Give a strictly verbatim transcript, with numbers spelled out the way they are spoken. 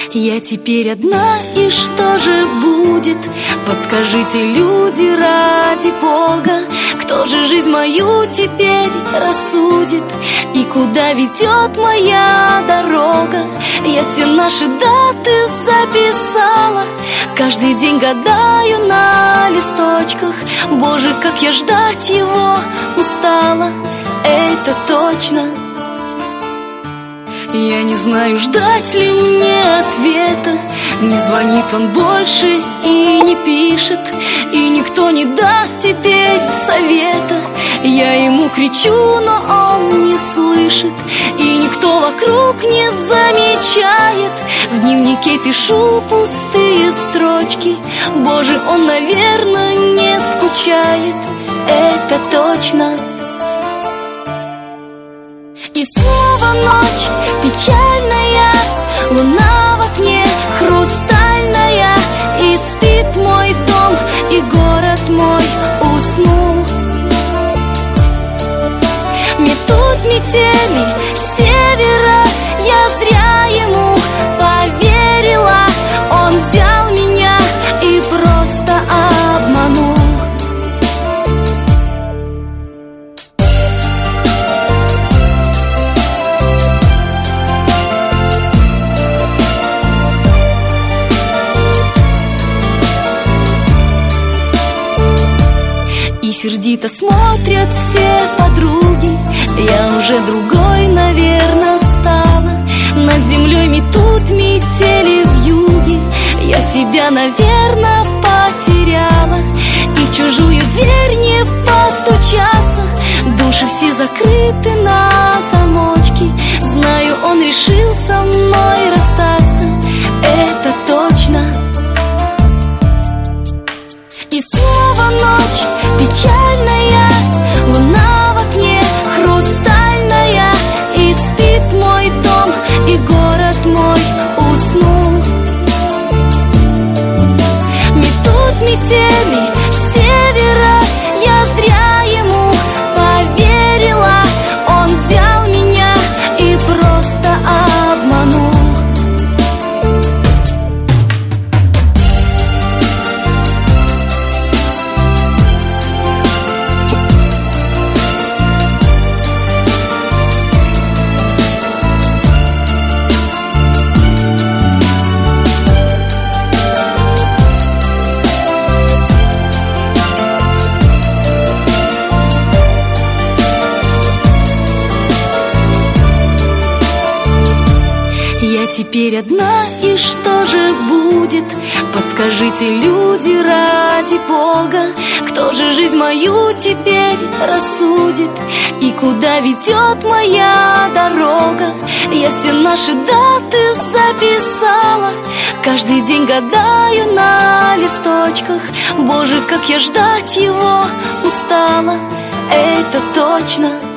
Я теперь одна, и что же будет? Подскажите, люди, ради Бога, кто же жизнь мою теперь рассудит? И куда ведет моя дорога? Я все наши даты записала, каждый день гадаю на листочках. Боже, как я ждать его устала, это точно. Я не знаю, ждать ли мне ответа. Не звонит он больше и не пишет, и никто не даст теперь совета. Я ему кричу, но он не слышит, и никто вокруг не замечает. В дневнике пишу пустые строчки. Боже, он, наверное, не скучает, это точно. И снова ночь печальная, луна в окне хрустальная, и спит мой дом, и город мой уснул. Метут метели с севера, я зря ему поверила. Он взял меня и просто обманул. И сердито смотрят все подруги, я уже другой, наверное, стала. Над землей метут метели вьюги, я себя, наверное, потеряла. И в чужую дверь не постучаться, души все закрыты на замочки. Знаю, он решил со мной расстаться, это точно. И снова ночь печальная, луна в окне хрустальная, и спит мой дом, и город мой уснул. Метут метели с севера, я зря ему поверила. Он взял меня и просто обманул. Я теперь одна, и что же будет? Подскажите, люди, ради Бога, кто же жизнь мою теперь рассудит? И куда ведет моя дорога? Я все наши даты записала, каждый день гадаю на листочках. Боже, как я ждать его устала, это точно.